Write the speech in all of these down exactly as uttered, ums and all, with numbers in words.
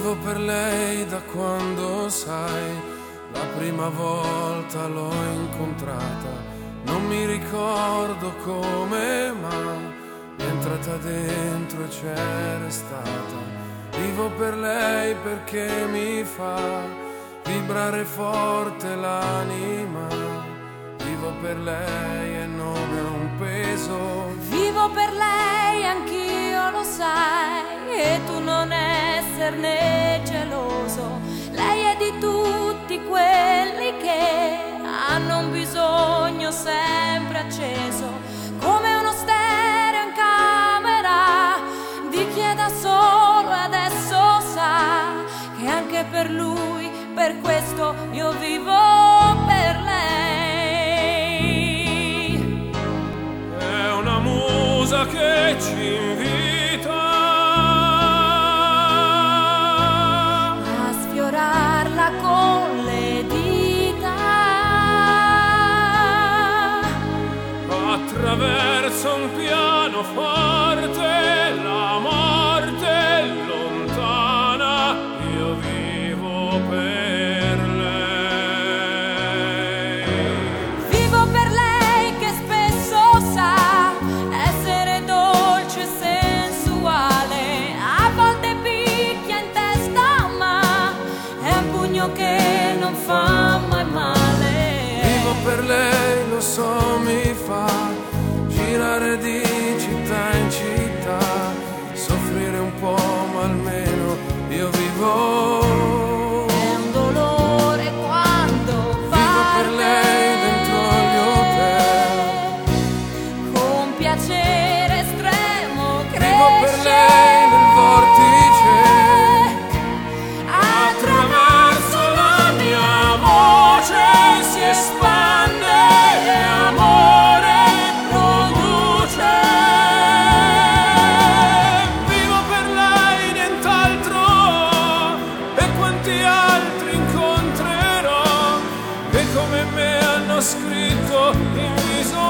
Vivo per lei da quando, sai, la prima volta l'ho incontrata. Non mi ricordo come, ma mi è entrata dentro e c'è restata. Vivo per lei perché mi fa vibrare forte l'anima. Vivo per lei e non è un peso. Vivo per lei, anch'io lo sai, e tu non esserne geloso. Lei è di tutti quelli che hanno un bisogno sempre acceso, come uno stereo in camera di chi è da solo e adesso sa che anche per lui, per questo io vivo per lei. È una musa che ci invita a sfiorarla con le dita attraverso un pianoforte. La morte è lontana, io vivo per lei. Vivo per lei che spesso sa essere dolce e sensuale, a volte picchia in testa ma è un pugno che non fa mai male. Vivo per lei, lo so, mi fa girare di città in città, soffrire un po' ma almeno io vivo. È un dolore quando va Vivo per lei dentro agli hotel, con piacere estremo vivo per cresce lei nel vortice. attraverso La mia voce si espande e amore produce. Vivo per lei, nient'altro, e quanti altri incontrerò che come me hanno scritto in viso.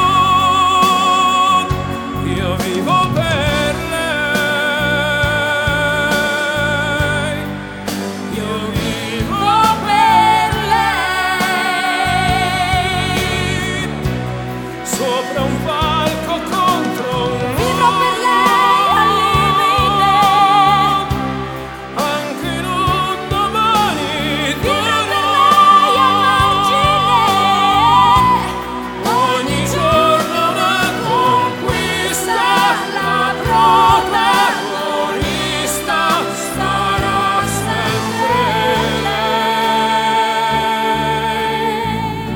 Io vivo per lei, io vivo per lei. sopra un palco contro un Vivo per lei al limite, anche in un domani vivo per duro. lei al margine, Ogni giorno una conquista, la protagonista sarà sempre lei.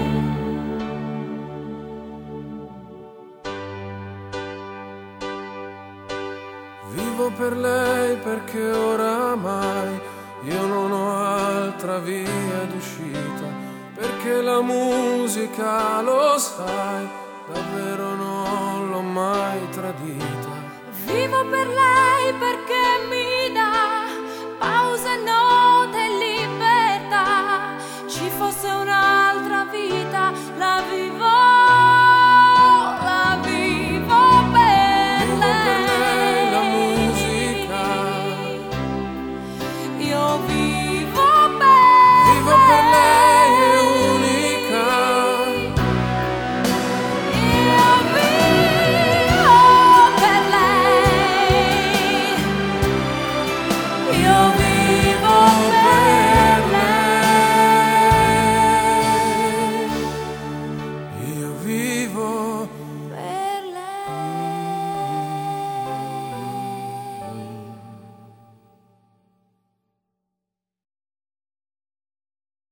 Vivo per lei perché oramai io non ho altra via d'uscita, perché la musica, lo sai, davvero non l'ho mai tradita. vivo per lei perché mi